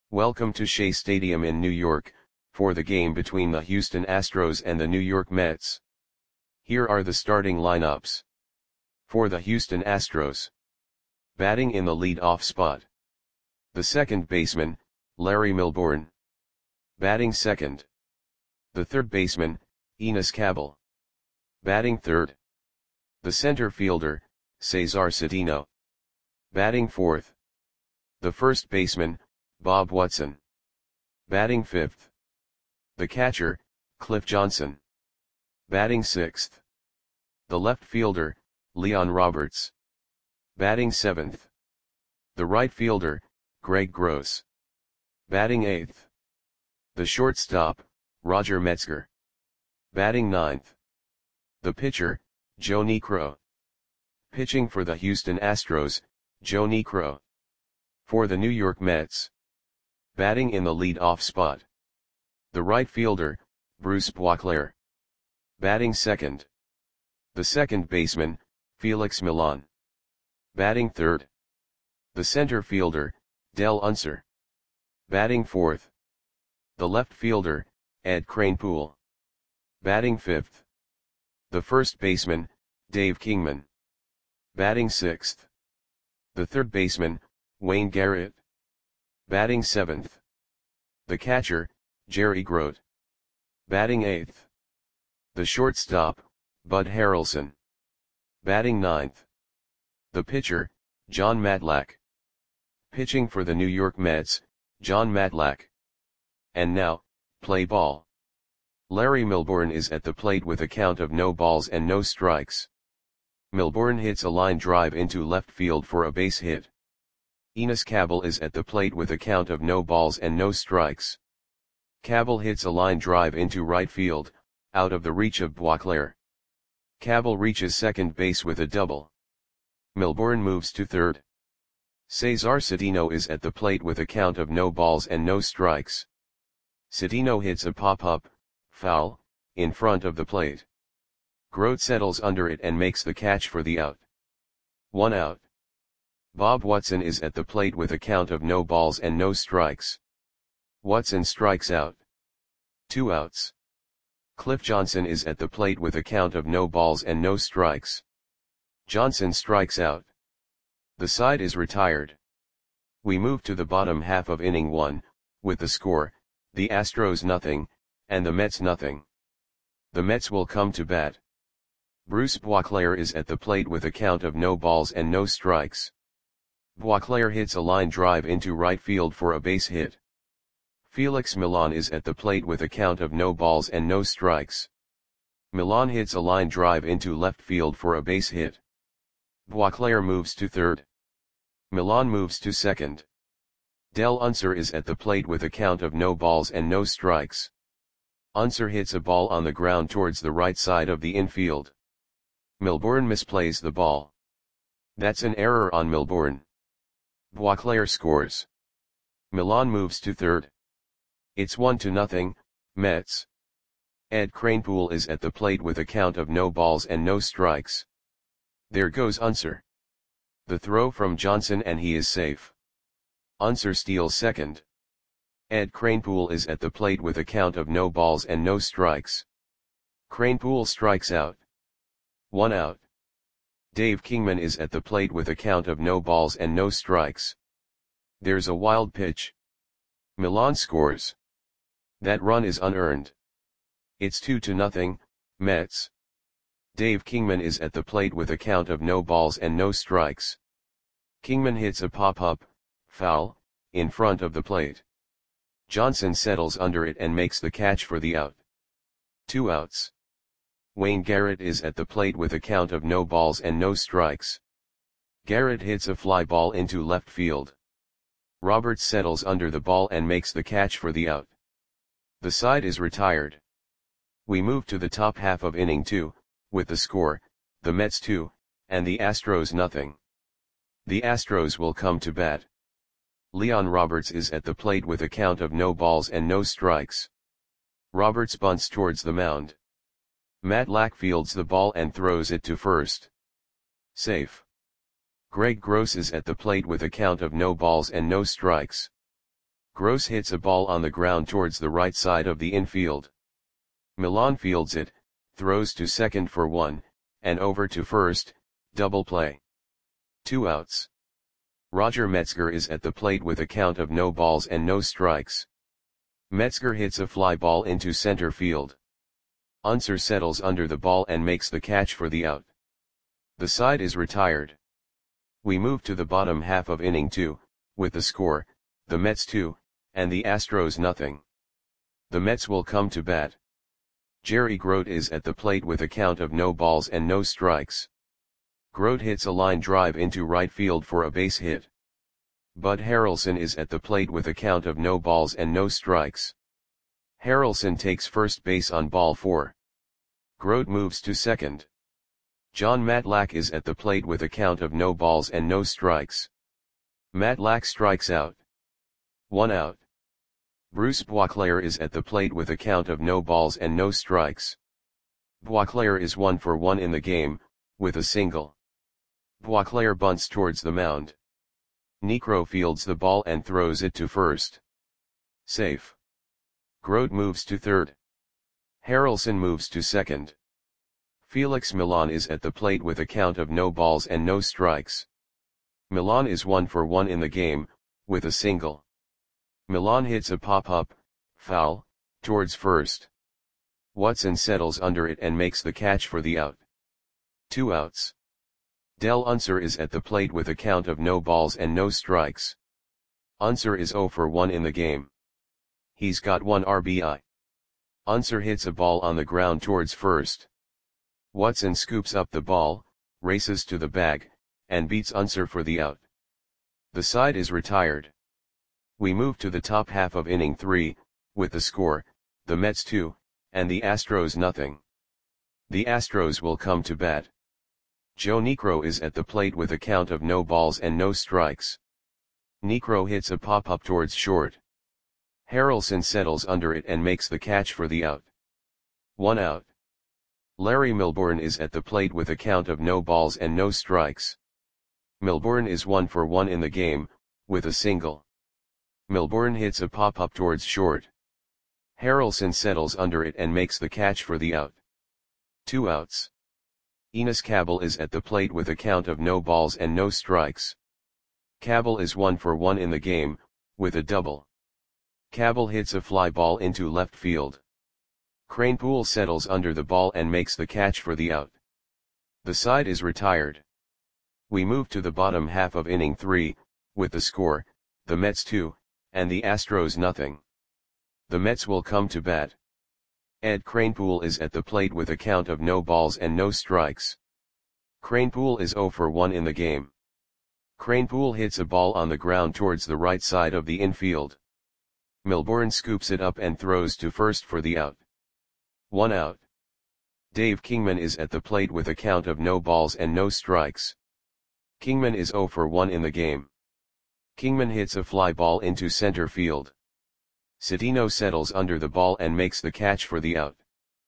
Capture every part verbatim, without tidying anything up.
Welcome to Shea Stadium in New York, for the game between the Houston Astros and the New York Mets. Here are the starting lineups. For the Houston Astros. Batting in the lead-off spot. The second baseman, Larry Milbourne. Batting second. The third baseman, Enos Cabell. Batting third. The center fielder, Cesar Cedeno. Batting fourth. The first baseman, Bob Watson. Batting fifth. The catcher, Cliff Johnson. Batting sixth. The left fielder, Leon Roberts. Batting seventh. The right fielder, Greg Gross. Batting eighth. The shortstop, Roger Metzger. Batting ninth. The pitcher, Joe Niekro. Pitching for the Houston Astros, Joe Niekro. For the New York Mets. Batting in the lead-off spot. The right fielder, Bruce Boisclair. Batting second. The second baseman, Felix Millan. Batting third. The center fielder, Dell Unser. Batting fourth. The left fielder, Ed Kranepool. Batting fifth. The first baseman, Dave Kingman. Batting sixth. The third baseman, Wayne Garrett. Batting seventh. The catcher, Jerry Grote. Batting eighth. The shortstop, Bud Harrelson. Batting ninth. The pitcher, Jon Matlack. Pitching for the New York Mets, Jon Matlack. And now, play ball. Larry Milbourne is at the plate with a count of no balls and no strikes. Milbourne hits a line drive into left field for a base hit. Enos Cabell is at the plate with a count of no balls and no strikes. Cabell hits a line drive into right field, out of the reach of Boisclair. Cabell reaches second base with a double. Milbourne moves to third. Cesar Cedeno is at the plate with a count of no balls and no strikes. Cedeno hits a pop-up, foul, in front of the plate. Grote settles under it and makes the catch for the out. One out. Bob Watson is at the plate with a count of no balls and no strikes. Watson strikes out. Two outs. Cliff Johnson is at the plate with a count of no balls and no strikes. Johnson strikes out. The side is retired. We move to the bottom half of inning one, with the score, the Astros nothing, and the Mets nothing. The Mets will come to bat. Bruce Boisclair is at the plate with a count of no balls and no strikes. Boisclair hits a line drive into right field for a base hit. Felix Millan is at the plate with a count of no balls and no strikes. Millan hits a line drive into left field for a base hit. Boisclair moves to third. Millan moves to second. Dell Unser is at the plate with a count of no balls and no strikes. Unser hits a ball on the ground towards the right side of the infield. Milbourne misplays the ball. That's an error on Milbourne. Boisclair scores. Millan moves to third. It's one to nothing, Mets. Ed Kranepool is at the plate with a count of no balls and no strikes. There goes Unser. The throw from Johnson and he is safe. Unser steals second. Ed Kranepool is at the plate with a count of no balls and no strikes. Kranepool strikes out. One out. Dave Kingman is at the plate with a count of no balls and no strikes. There's a wild pitch. Millan scores. That run is unearned. It's two to nothing, Mets. Dave Kingman is at the plate with a count of no balls and no strikes. Kingman hits a pop-up, foul, in front of the plate. Johnson settles under it and makes the catch for the out. Two outs. Wayne Garrett is at the plate with a count of no balls and no strikes. Garrett hits a fly ball into left field. Roberts settles under the ball and makes the catch for the out. The side is retired. We move to the top half of inning two, with the score, the Mets two, and the Astros nothing. The Astros will come to bat. Leon Roberts is at the plate with a count of no balls and no strikes. Roberts bunts towards the mound. Matlack fields the ball and throws it to first. Safe. Greg Gross is at the plate with a count of no balls and no strikes. Gross hits a ball on the ground towards the right side of the infield. Milan fields it, throws to second for one, and over to first, double play. Two outs. Roger Metzger is at the plate with a count of no balls and no strikes. Metzger hits a fly ball into center field. Unser settles under the ball and makes the catch for the out. The side is retired. We move to the bottom half of inning two, with the score, the Mets two, and the Astros nothing. The Mets will come to bat. Jerry Grote is at the plate with a count of no balls and no strikes. Grote hits a line drive into right field for a base hit. Bud Harrelson is at the plate with a count of no balls and no strikes. Harrelson takes first base on ball four. Grote moves to second. John Matlack is at the plate with a count of no balls and no strikes. Matlack strikes out. One out. Bruce Boisclair is at the plate with a count of no balls and no strikes. Boisclair is one for one in the game, with a single. Boisclair bunts towards the mound. Niekro fields the ball and throws it to first. Safe. Grote moves to third. Harrelson moves to second. Felix Milan is at the plate with a count of no balls and no strikes. Milan is one for one in the game, with a single. Milan hits a pop-up, foul, towards first. Watson settles under it and makes the catch for the out. Two outs. Del Unser is at the plate with a count of no balls and no strikes. Unser is zero for one in the game. He's got one R B I. Unser hits a ball on the ground towards first. Watson scoops up the ball, races to the bag, and beats Unser for the out. The side is retired. We move to the top half of inning three, with the score, the Mets two, and the Astros nothing. The Astros will come to bat. Joe Niekro is at the plate with a count of no balls and no strikes. Niekro hits a pop-up towards short. Harrelson settles under it and makes the catch for the out. One out. Larry Milbourne is at the plate with a count of no balls and no strikes. Milbourne is one for one in the game, with a single. Milbourne hits a pop-up towards short. Harrelson settles under it and makes the catch for the out. Two outs. Enos Cabell is at the plate with a count of no balls and no strikes. Cabell is one for one in the game, with a double. Cabell hits a fly ball into left field. Kranepool settles under the ball and makes the catch for the out. The side is retired. We move to the bottom half of inning three, with the score, the Mets two, and the Astros nothing. The Mets will come to bat. Ed Kranepool is at the plate with a count of no balls and no strikes. Kranepool is zero for one in the game. Kranepool hits a ball on the ground towards the right side of the infield. Milbourne scoops it up and throws to first for the out. One out. Dave Kingman is at the plate with a count of no balls and no strikes. Kingman is zero for one in the game. Kingman hits a fly ball into center field. Cedeno settles under the ball and makes the catch for the out.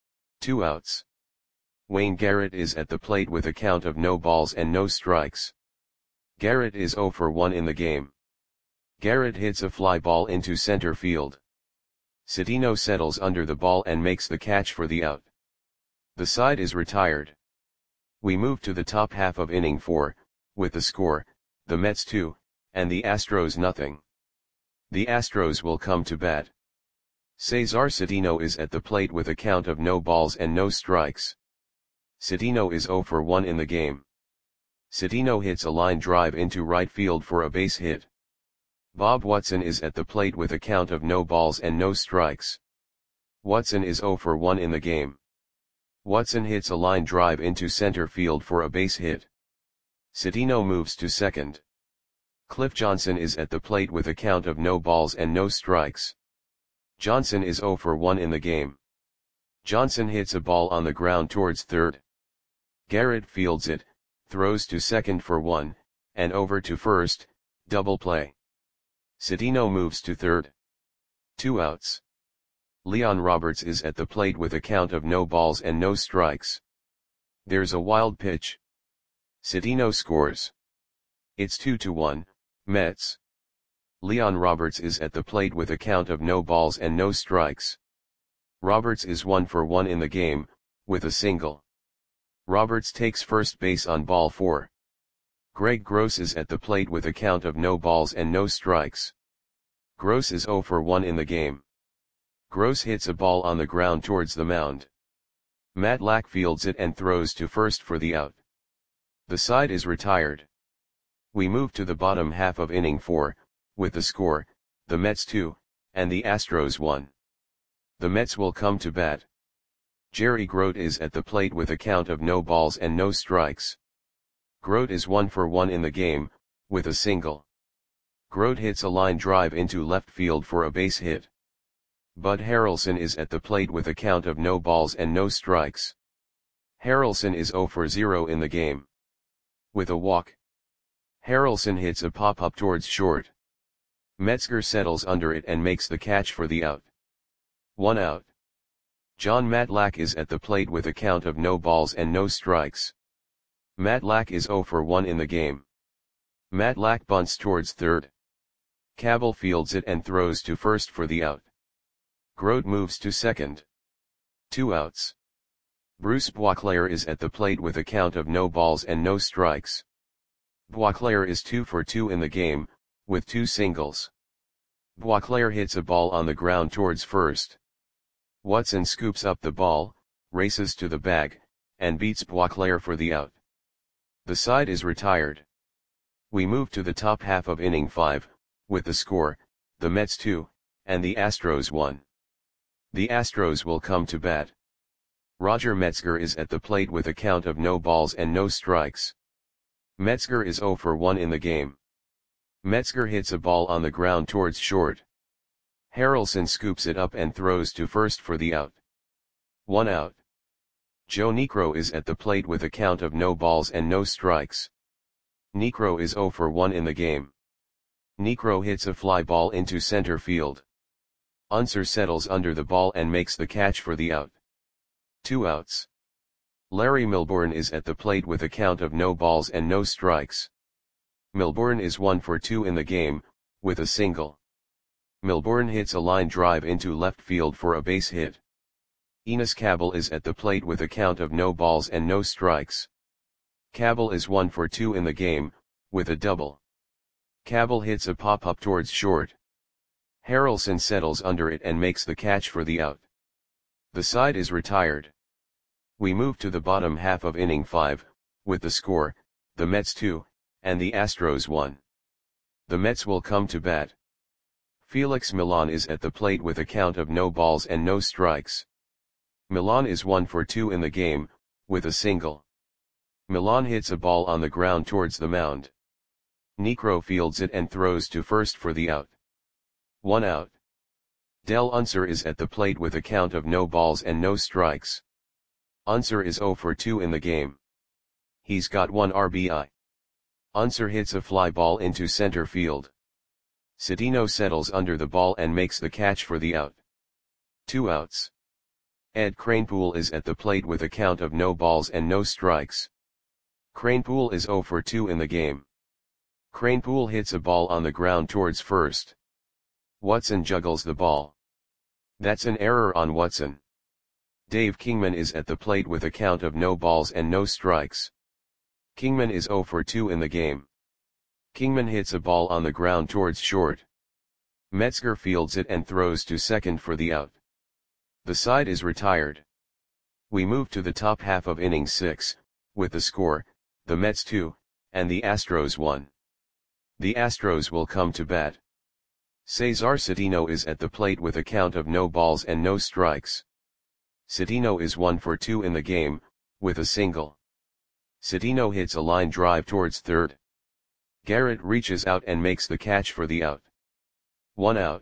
Two outs. Wayne Garrett is at the plate with a count of no balls and no strikes. Garrett is zero for one in the game. Garrett hits a fly ball into center field. Cedeno settles under the ball and makes the catch for the out. The side is retired. We move to the top half of inning four, with the score, the Mets two, and the Astros nothing. The Astros will come to bat. Cesar Cedeno is at the plate with a count of no balls and no strikes. Cedeno is zero for one in the game. Cedeno hits a line drive into right field for a base hit. Bob Watson is at the plate with a count of no balls and no strikes. Watson is zero for one in the game. Watson hits a line drive into center field for a base hit. Cedeno moves to second. Cliff Johnson is at the plate with a count of no balls and no strikes. Johnson is zero for one in the game. Johnson hits a ball on the ground towards third. Garrett fields it, throws to second for one, and over to first, double play. Cedeno moves to third. Two outs. Leon Roberts is at the plate with a count of no balls and no strikes. There's a wild pitch. Cedeno scores. It's two to one, Mets. Leon Roberts is at the plate with a count of no balls and no strikes. Roberts is one for one in the game, with a single. Roberts takes first base on ball four. Greg Gross is at the plate with a count of no balls and no strikes. Gross is zero for one in the game. Gross hits a ball on the ground towards the mound. Matt Lack fields it and throws to first for the out. The side is retired. We move to the bottom half of inning four, with the score, the Mets two, and the Astros one. The Mets will come to bat. Jerry Grote is at the plate with a count of no balls and no strikes. Grote is one for one in the game, with a single. Grote hits a line drive into left field for a base hit. Bud Harrelson is at the plate with a count of no balls and no strikes. Harrelson is zero for zero in the game. With a walk. Harrelson hits a pop-up towards short. Metzger settles under it and makes the catch for the out. One out. John Matlack is at the plate with a count of no balls and no strikes. Matlack is zero for one in the game. Matlack bunts towards third. Cabell fields it and throws to first for the out. Grote moves to second. Two outs. Bruce Boisclair is at the plate with a count of no balls and no strikes. Boisclair is two for two in the game, with two singles. Boisclair hits a ball on the ground towards first. Watson scoops up the ball, races to the bag, and beats Boisclair for the out. The side is retired. We move to the top half of inning five, with the score, the Mets two, and the Astros one. The Astros will come to bat. Roger Metzger is at the plate with a count of no balls and no strikes. Metzger is zero for one in the game. Metzger hits a ball on the ground towards short. Harrelson scoops it up and throws to first for the out. One out. Joe Niekro is at the plate with a count of no balls and no strikes. Niekro is zero for one in the game. Niekro hits a fly ball into center field. Unser settles under the ball and makes the catch for the out. Two outs. Larry Milbourne is at the plate with a count of no balls and no strikes. Milbourne is one for two in the game, with a single. Milbourne hits a line drive into left field for a base hit. Enos Cabell is at the plate with a count of no balls and no strikes. Cabell is one for two in the game, with a double. Cabell hits a pop-up towards short. Harrelson settles under it and makes the catch for the out. The side is retired. We move to the bottom half of inning five, with the score, the Mets two, and the Astros one. The Mets will come to bat. Felix Millan is at the plate with a count of no balls and no strikes. Millan is one for two in the game, with a single. Millan hits a ball on the ground towards the mound. Niekro fields it and throws to first for the out. One out. Del Unser is at the plate with a count of no balls and no strikes. Unser is zero for two in the game. He's got one R B I. Unser hits a fly ball into center field. Cedeno settles under the ball and makes the catch for the out. Two outs. Ed Kranepool is at the plate with a count of no balls and no strikes. Kranepool is zero for two in the game. Kranepool hits a ball on the ground towards first. Watson juggles the ball. That's an error on Watson. Dave Kingman is at the plate with a count of no balls and no strikes. Kingman is zero for two in the game. Kingman hits a ball on the ground towards short. Metzger fields it and throws to second for the out. The side is retired. We move to the top half of inning six, with the score, the Mets two, and the Astros one. The Astros will come to bat. Cesar Cedeno is at the plate with a count of no balls and no strikes. Cedeno is one for two in the game, with a single. Cedeno hits a line drive towards third. Garrett reaches out and makes the catch for the out. One out.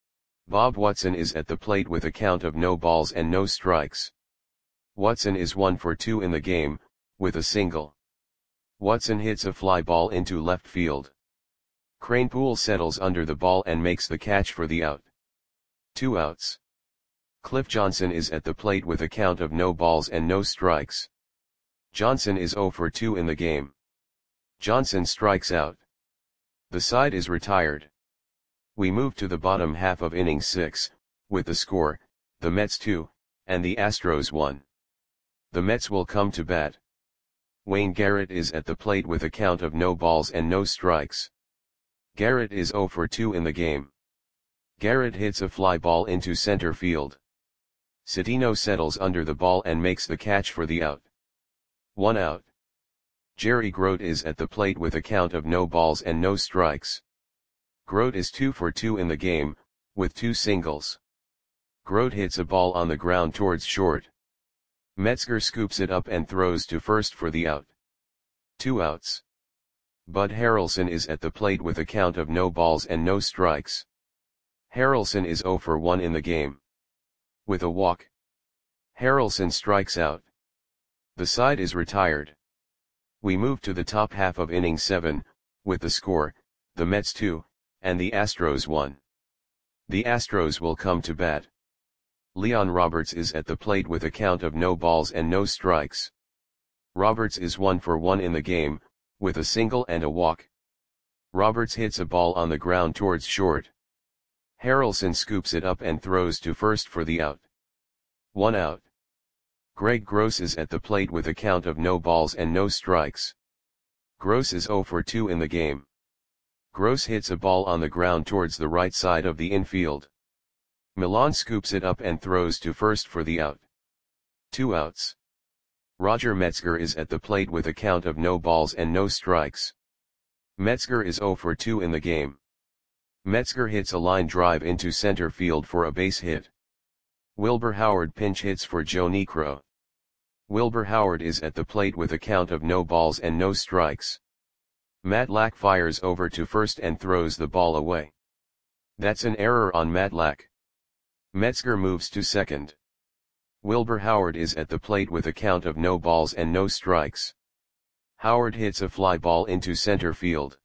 Bob Watson is at the plate with a count of no balls and no strikes. Watson is one for two in the game, with a single. Watson hits a fly ball into left field. Kranepool settles under the ball and makes the catch for the out. Two outs. Cliff Johnson is at the plate with a count of no balls and no strikes. Johnson is zero for two in the game. Johnson strikes out. The side is retired. We move to the bottom half of inning six, with the score, the Mets two, and the Astros one. The Mets will come to bat. Wayne Garrett is at the plate with a count of no balls and no strikes. Garrett is oh for two in the game. Garrett hits a fly ball into center field. Cedeno settles under the ball and makes the catch for the out. One out. Jerry Grote is at the plate with a count of no balls and no strikes. Grote is two for two in the game, with two singles. Grote hits a ball on the ground towards short. Metzger scoops it up and throws to first for the out. Two outs. Bud Harrelson is at the plate with a count of no balls and no strikes. Harrelson is oh for one in the game. With a walk, Harrelson strikes out. The side is retired. We move to the top half of inning seven, with the score, the Mets two, and the Astros one. The Astros will come to bat. Leon Roberts is at the plate with a count of no balls and no strikes. Roberts is one for one in the game, with a single and a walk. Roberts hits a ball on the ground towards short. Harrelson scoops it up and throws to first for the out. One out. Greg Gross is at the plate with a count of no balls and no strikes. Gross is oh for two in the game. Gross hits a ball on the ground towards the right side of the infield. Milan scoops it up and throws to first for the out. Two outs. Roger Metzger is at the plate with a count of no balls and no strikes. Metzger is oh for two in the game. Metzger hits a line drive into center field for a base hit. Wilbur Howard pinch hits for Joe Niekro. Wilbur Howard is at the plate with a count of no balls and no strikes. Matlack fires over to first and throws the ball away. That's an error on Matlack. Metzger moves to second. Wilbur Howard is at the plate with a count of no balls and no strikes. Howard hits a fly ball into center field.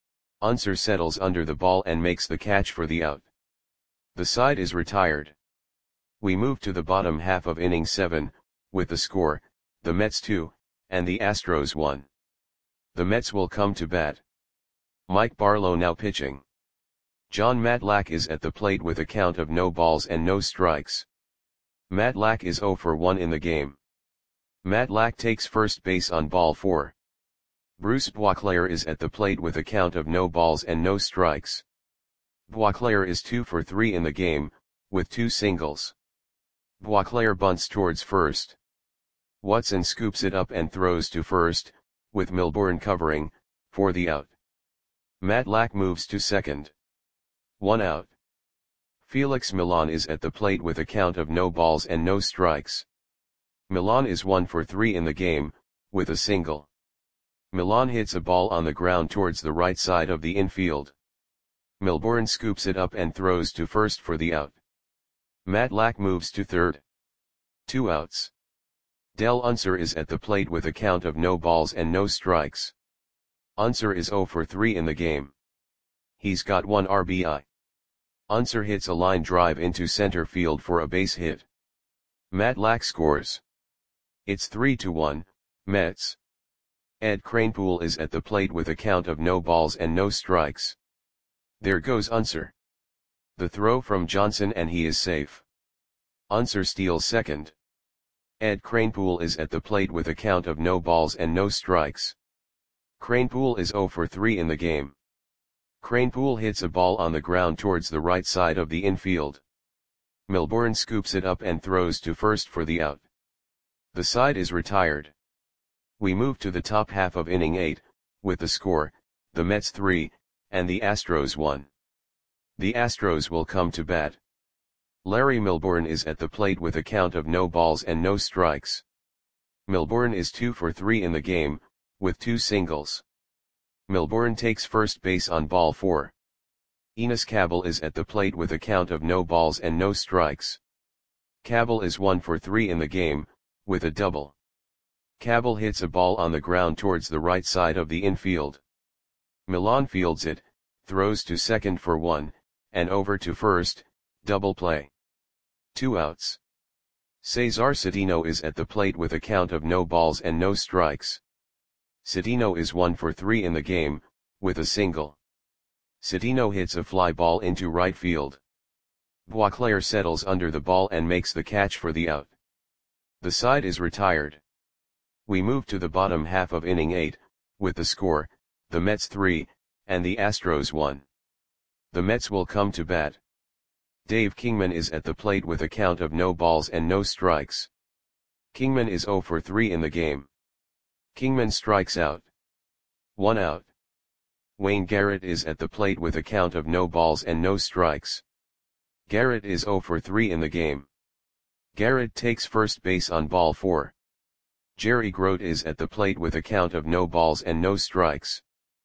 Unser settles under the ball and makes the catch for the out. The side is retired. We move to the bottom half of inning seven, with the score, the Mets two, and the Astros one. The Mets will come to bat. Mike Barlow now pitching. John Matlack is at the plate with a count of no balls and no strikes. Matlack is oh for one in the game. Matlack takes first base on ball four. Bruce Boisclair is at the plate with a count of no balls and no strikes. Boisclair is two for three in the game, with two singles. Boisclair bunts towards first. Watson scoops it up and throws to first, with Milbourne covering, for the out. Matlack moves to second. One out. Felix Milan is at the plate with a count of no balls and no strikes. Milan is one for three in the game, with a single. Milan hits a ball on the ground towards the right side of the infield. Milbourne scoops it up and throws to first for the out. Matlack moves to third. Two outs. Del Unser is at the plate with a count of no balls and no strikes. Unser is oh for three in the game. He's got one R B I. Unser hits a line drive into center field for a base hit. Matlack scores. It's three to one, Mets. Ed Kranepool is at the plate with a count of no balls and no strikes. There goes Unser. The throw from Johnson and he is safe. Unser steals second. Ed Kranepool is at the plate with a count of no balls and no strikes. Kranepool is oh for three in the game. Kranepool hits a ball on the ground towards the right side of the infield. Milbourne scoops it up and throws to first for the out. The side is retired. We move to the top half of inning eight, with the score, the Mets three, and the Astros one. The Astros will come to bat. Larry Milbourne is at the plate with a count of no balls and no strikes. Milbourne is two for three in the game, with two singles. Milbourne takes first base on ball four. Enos Cabell is at the plate with a count of no balls and no strikes. Cabell is one for three in the game, with a double. Cabell hits a ball on the ground towards the right side of the infield. Milan fields it, throws to second for one, and over to first, double play. Two outs. Cesar Cedeno is at the plate with a count of no balls and no strikes. Cedeno is one for three in the game, with a single. Citino hits a fly ball into right field. Beauclair settles under the ball and makes the catch for the out. The side is retired. We move to the bottom half of inning eight, with the score, the Mets three, and the Astros one. The Mets will come to bat. Dave Kingman is at the plate with a count of no balls and no strikes. Kingman is oh for three in the game. Kingman strikes out. One out. Wayne Garrett is at the plate with a count of no balls and no strikes. Garrett is oh for three in the game. Garrett takes first base on ball four. Jerry Grote is at the plate with a count of no balls and no strikes.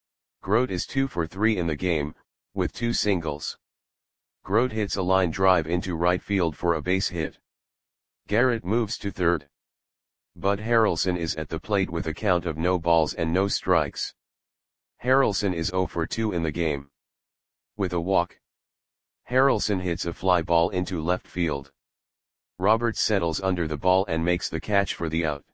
Grote is two for three in the game, with two singles. Grote hits a line drive into right field for a base hit. Garrett moves to third. Bud Harrelson is at the plate with a count of no balls and no strikes. Harrelson is oh for two in the game. With a walk. Harrelson hits a fly ball into left field. Roberts settles under the ball and makes the catch for the out.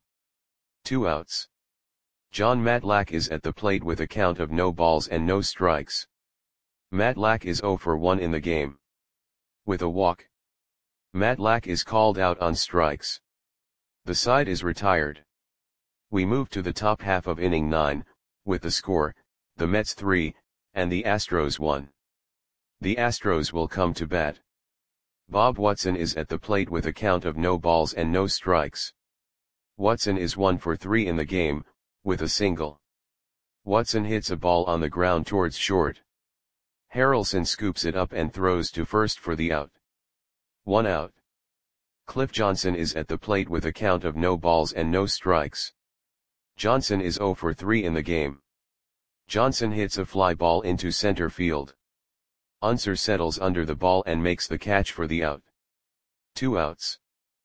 Two outs. John Matlack is at the plate with a count of no balls and no strikes. Matlack is oh for one in the game. With a walk. Matlack is called out on strikes. The side is retired. We move to the top half of inning nine, with the score, the Mets three, and the Astros one. The Astros will come to bat. Bob Watson is at the plate with a count of no balls and no strikes. Watson is one for three in the game, with a single. Watson hits a ball on the ground towards short. Harrelson scoops it up and throws to first for the out. One out. Cliff Johnson is at the plate with a count of no balls and no strikes. Johnson is oh for three in the game. Johnson hits a fly ball into center field. Unser settles under the ball and makes the catch for the out. Two outs.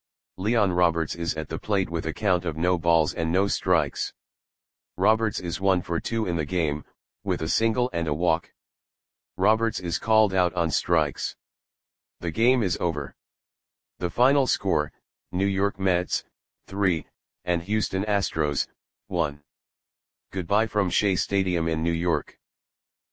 Leon Roberts is at the plate with a count of no balls and no strikes. Roberts is one for two in the game, with a single and a walk. Roberts is called out on strikes. The game is over. The final score, New York Mets, three, and Houston Astros, one. Goodbye from Shea Stadium in New York.